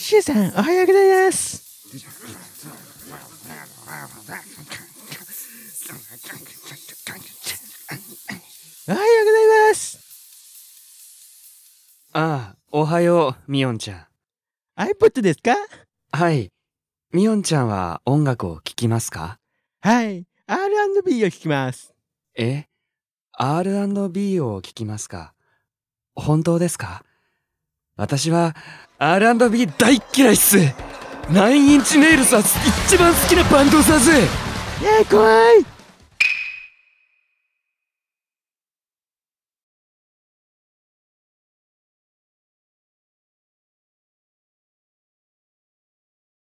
シュウさん、おはようございます。おはようございます。 ああ、おはよう、みおんちゃん。 iPod ですか？ はい。みおんちゃんは音楽を聴きますか？ はい。R&B を聴きます。 え？ R&B を聴きますか？本当ですか？私は R&B 大っ嫌いっす。9インチネイルスは一番好きなバンドだぜ。 怖い。